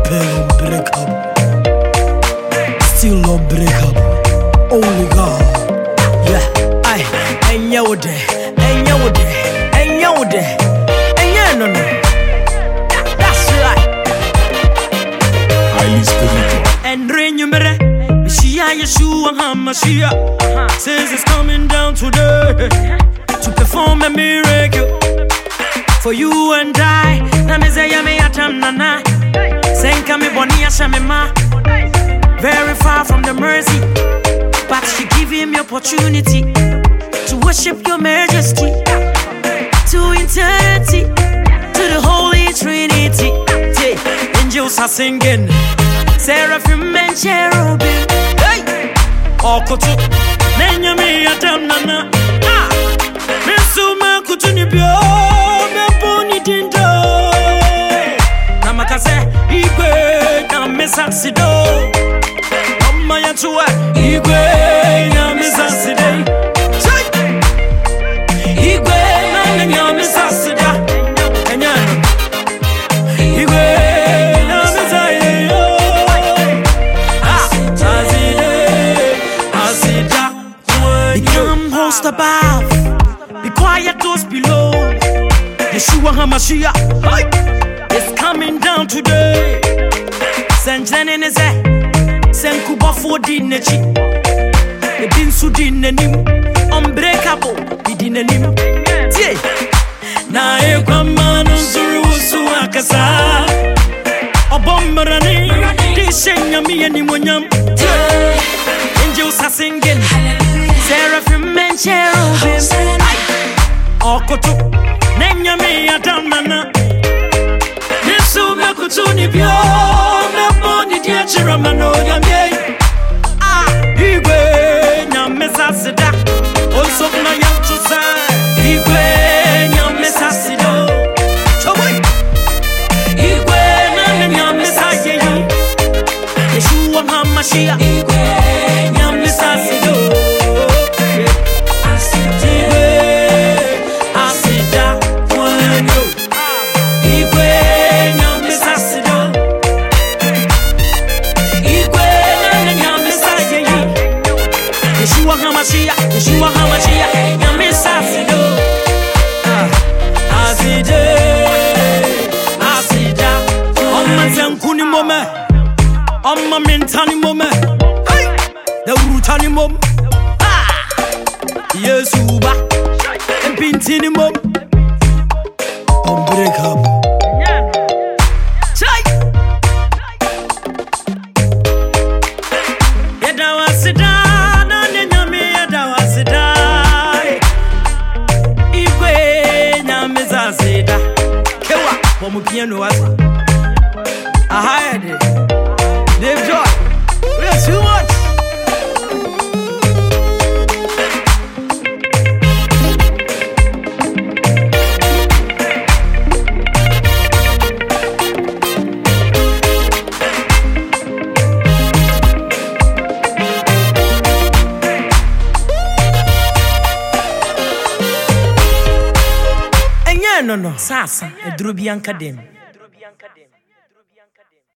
repair, break up. Still no break up. Only God. Yeah, and you there, and you there, and you there, and you no. That's right. Highly spiritual. And rain you mere, Messiah Yeshua HaMashiach says it's coming down today to perform a miracle for you and I. Na me say me atam nana, senka me boni ashame ma. Very far from the mercy, but she give him the opportunity to worship your majesty, to eternity, to the Holy Trinity. Angels are singing, seraphim and cherubim. Hey, okoto, nenya me adam nana. Ah, mesuma kutuni bio, me boni dindo. Namakase igwe na mesasido. Maya tuwa igwe na mesaside. Igwe na mesasida. Enyano. Igwe na mesaside. Asida. Become host above. Be quiet those below. Yeshua HaMashiach is coming down today. Sanjane neze. Senkuba for dinechi. The binsu dinenim. Unbreakable. Dinenim. Tie. Na ekwa manu zuru suakasa. Obombarani. Dishenya miye ni monyam. Angels are singing. Seraphim and cherubim. Okoto. Nenya mi adamana. Nesu mekutuni bio. Meboni diachira mano yamye. Igwe na mesasida. Also na yamchusa. Igwe na mesasida. Choboy. Igwe na mesasida. Yeshua HaMashiach. Igwe na mesasida. Yeshua HaMashiach, Yamisasido. Asida. Omma zankuni mome. Omma mentani mome. The rutani mome. Yesuba. Empintini mome. Break up. Piano was I hired it. Dave Joy. Yes, too much. No. Sasa, Edrubianka dem.